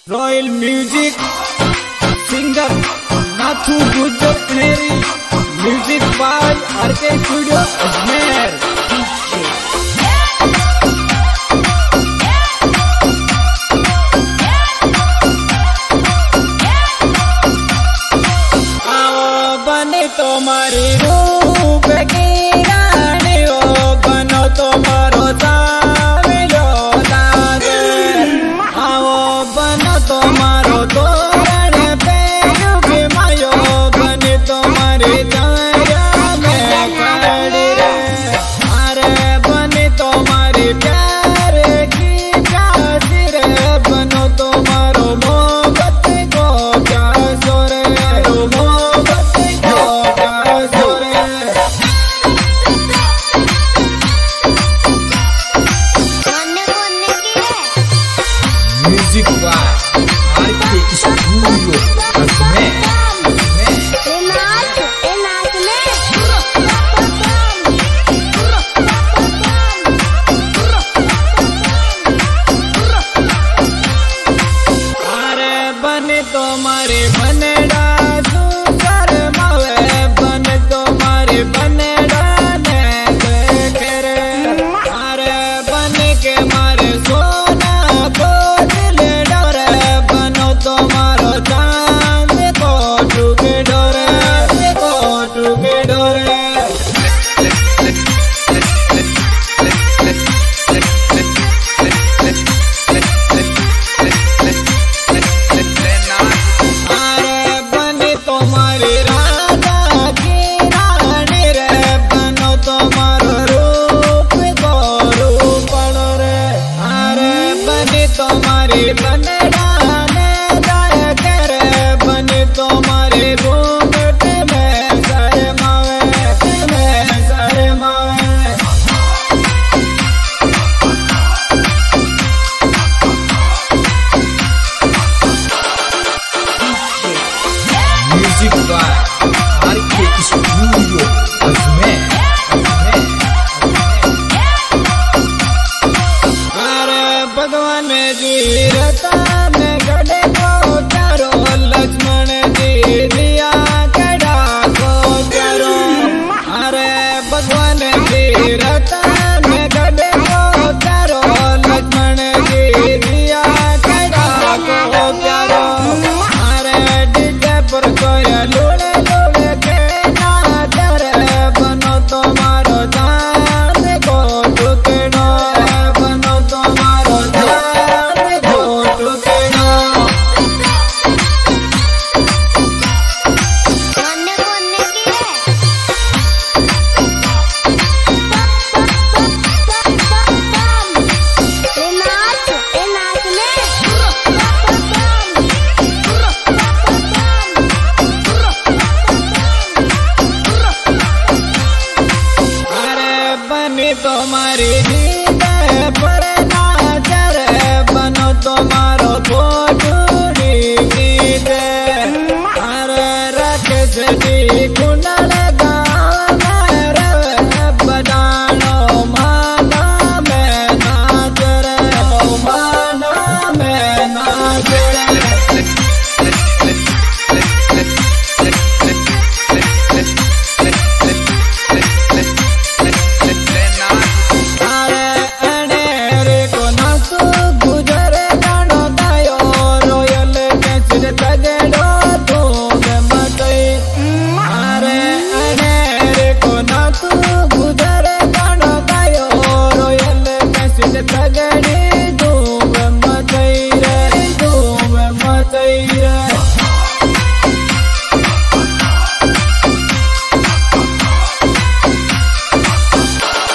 Royal music singer Nathu Gujar music by RK studio Ajmer. तुम्हारी रूप की रानी हो बनो तुम्हारो साविलो लागे आओ बनो तुम्हारो तोरण पे युगे मायो बने तुम्हारी छाया में खड़ी रे अरे बने तुम्हारी प्यार की प्यासी रे बनो तुम्हारो मोहब्बत को प्यासो रे music by RK studio Ajmer. अरे बने तुम्हारे बनड़ा सुकर मावे बन तुम्हारे बनड़ा ने देखे रे अरे बन के मारे सोना को दिल डोरे बनो तुम्हारो चांद को टूके डोरे को टूके डोरे। तुम्हारी राधा की रानी रे बनो तुम्हारो रूप को रूपण रे अरे बनी तुम्हारी बनड़ा ने गायक रे बनी तुम्हारी घूंघट में शर्मावे में शर्मावे। Music by RK studio Ajmer. अरे भगवान जी रतन गढ़े को चारो लक्ष्मण जी दिया गढ़ा को चारो अरे भगवान जी रतन गढ़े को चारो लक्ष्मण जी दिया गढ़ा को चारो अरे डिजे पर कोया लूड़े लूड़े के नाचर बनो तुम्हारो चांद को टुकड़ो बनो तुम्हारो चांद को टुकड़ो। अरे बनी तुम्हारी नींद पर नाचर बनो तुम्हारो फोटूरी गीत अरे राकेश जी कुंडल गाना रे बजानो माना में नाचर माना में नाचर। तगड़ी धूम मचई रे धूम मचई रे।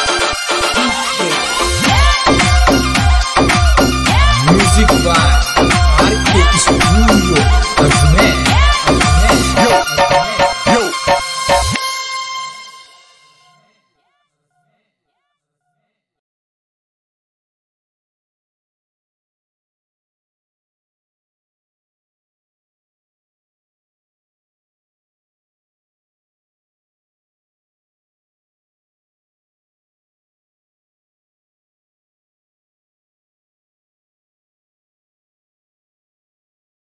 Music by